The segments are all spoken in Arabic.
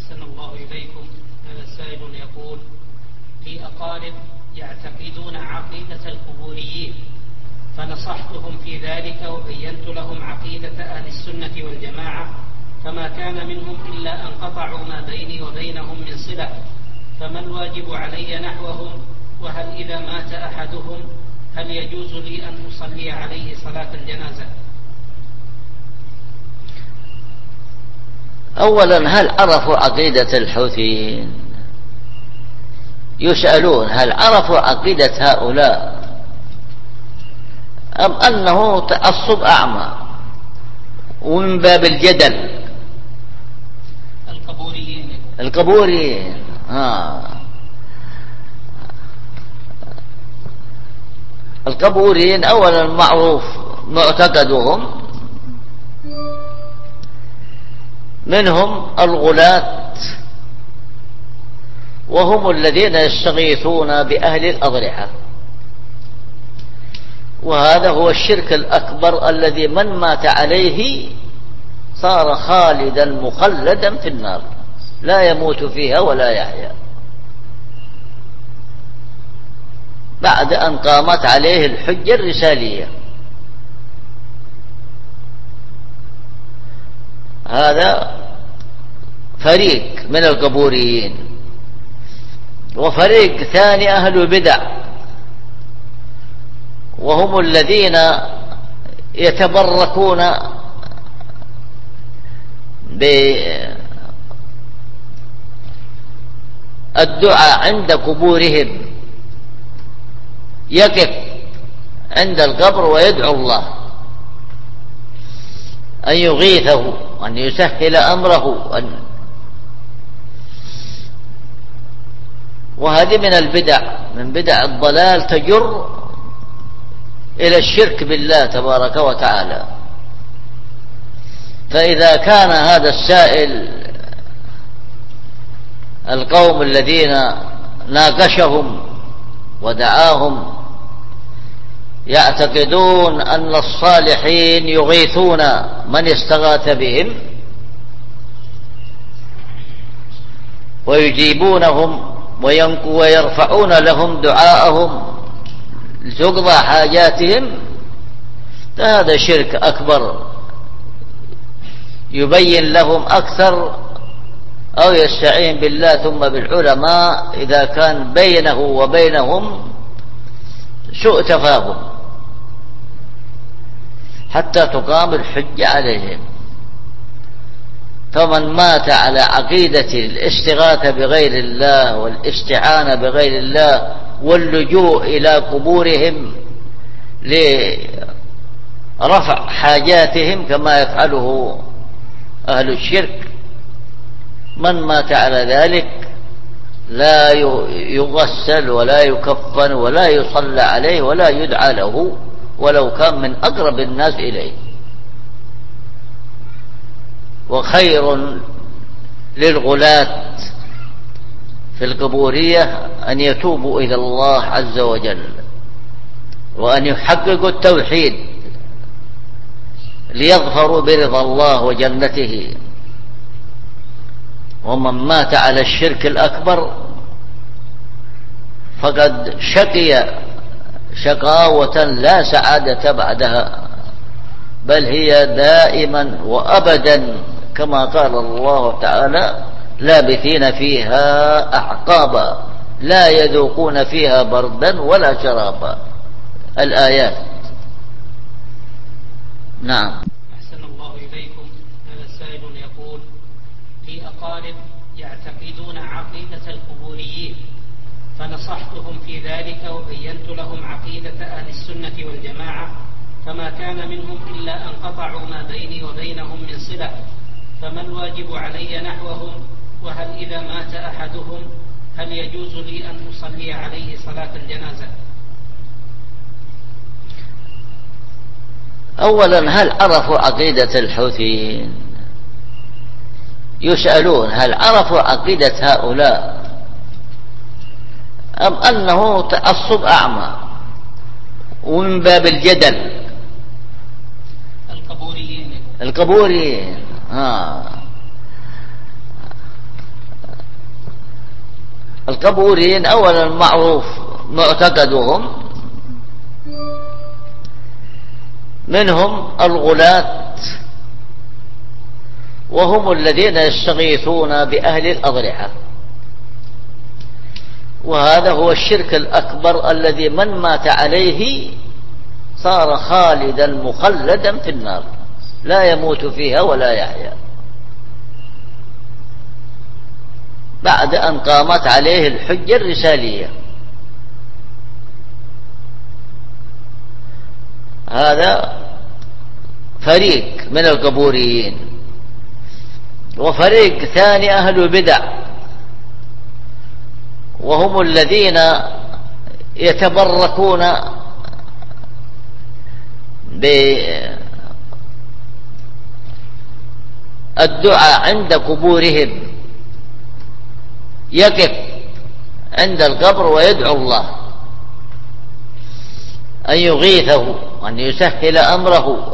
أحسن الله إليكم. هذا سائل يقول: لي أقارب يعتقدون عقيدة القبوريين، فنصحتهم في ذلك وبينت لهم عقيدة أهل السنة والجماعة، فما كان منهم إلا أن قطعوا ما بيني وبينهم من صلة، فما الواجب علي نحوهم؟ وهل إذا مات أحدهم هل يجوز لي أن أصلي عليه صلاة الجنازة؟ أولا، هل عرفوا عقيدة الحوثيين؟ يسألون هل عرفوا عقيدة هؤلاء أم أنه تعصب أعمى ومن باب الجدل؟ القبوريين القبوريين أولا معروف معتقدهم، منهم الغلاة، وهم الذين يستغيثون بأهل الأضرحة، وهذا هو الشرك الأكبر الذي من مات عليه صار خالدا مخلدا في النار، لا يموت فيها ولا يحيا بعد أن قامت عليه الحجة الرسالية. هذا فريق من القبوريين. وفريق ثاني أهل البدع، وهم الذين يتبركون بالدعاء عند قبورهم، يقف عند القبر ويدعو الله أن يغيثه، أن يسهل أمره، وهذه من البدع، من بدع الضلال تجر إلى الشرك بالله تبارك وتعالى. فإذا كان هذا السائل القوم الذين ناقشهم ودعاهم يعتقدون أن الصالحين يغيثون من استغاث بهم ويجيبونهم ويرفعون لهم دعاءهم لتقضى حاجاتهم، فهذا شرك أكبر. يبين لهم أكثر أو يستعين بالله ثم بالعلماء إذا كان بينه وبينهم سوء تفاهم حتى تقام الحجة عليهم. فمن مات على عقيدة الاستغاثة بغير الله والاستعانة بغير الله واللجوء إلى قبورهم لرفع حاجاتهم كما يفعله أهل الشرك، من مات على ذلك لا يغسل ولا يكفن ولا يصلى عليه ولا يدعى له ولو كان من أقرب الناس إليه. وخير للغلاة في القبورية أن يتوبوا إلى الله عز وجل وأن يحققوا التوحيد ليظفروا برضا الله وجنته. ومن مات على الشرك الأكبر فقد شقي شقاوة لا سعادة بعدها، بل هي دائما وأبدا كما قال الله تعالى: لابثين فيها أحقابا لا يذوقون فيها بردا ولا شرابا. الآيات. نعم. أحسن الله إليكم. هذا السائل يقول: لي أقارب يعتقدون عقيدة القبوريين، فنصحتهم في ذلك وبينت لهم عقيدة أهل السنة والجماعة، فما كان منهم إلا أن قطعوا ما بيني وبينهم من صلة، فما الواجب علي نحوهم؟ وهل إذا مات أحدهم هل يجوز لي أن أصلي عليه صلاة الجنازة؟ أولا، هل عرفوا عقيدة الحوثيين؟ يسألون هل عرفوا عقيدة هؤلاء أم أنه تعصب أعمى ومن باب الجدل؟ القبوريين القبوريين أولا معروف معتقدهم، منهم الغلاة، وهم الذين يستغيثون بأهل الأضرحة، وهذا هو الشرك الأكبر الذي من مات عليه صار خالدا مخلدا في النار، لا يموت فيها ولا يحيا بعد أن قامت عليه الحجة الرسالية. هذا فريق من القبوريين. وفريق ثاني أهل البدع، وهم الذين يتبركون بالدعاء عند قبورهم، يقف عند القبر ويدعو الله أن يغيثه، أن يسهل أمره،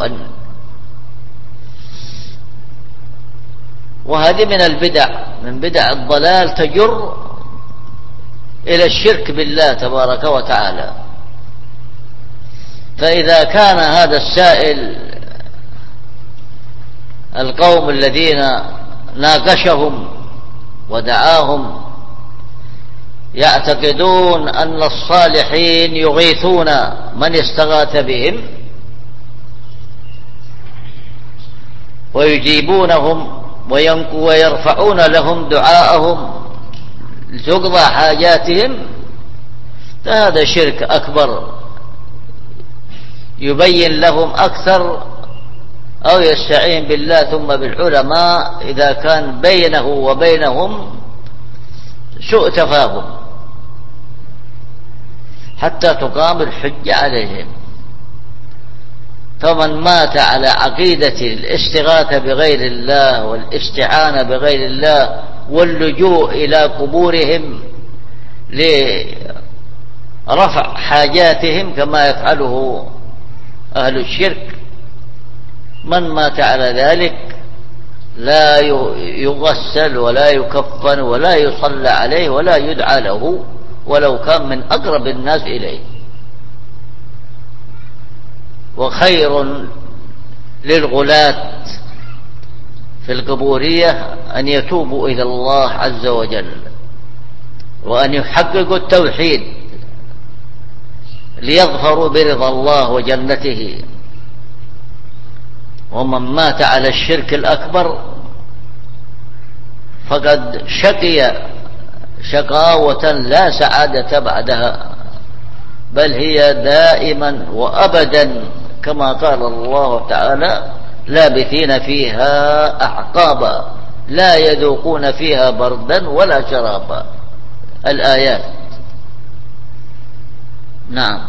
وهذه من البدع، من بدع الضلال تجر إلى الشرك بالله تبارك وتعالى. فإذا كان هذا السائل القوم الذين ناقشهم ودعاهم يعتقدون أن الصالحين يغيثون من استغاث بهم ويجيبونهم ويرفعون لهم دعاءهم لتقضى حاجاتهم، فهذا شرك أكبر يبين لهم أكثر، أو يستعين بالله ثم بالعلماء إذا كان بينه وبينهم سوء تفاهم حتى تقام الحجة عليهم. فمن مات على عقيدة الاستغاثة بغير الله والاستعانة بغير الله واللجوء إلى قبورهم لرفع حاجاتهم كما يفعله أهل الشرك، من مات على ذلك لا يغسل ولا يكفن ولا يصلى عليه ولا يدعى له ولو كان من أقرب الناس إليه. وخير للغلاة في القبورية أن يتوبوا إلى الله عز وجل وأن يحققوا التوحيد ليظفروا برضا الله وجنته. ومن مات على الشرك الأكبر فقد شقي شقاوة لا سعادة بعدها، بل هي دائما وأبدا كما قال الله تعالى: لابثين فيها أحقابا لا يذوقون فيها بردا ولا شرابا. الآيات. نعم.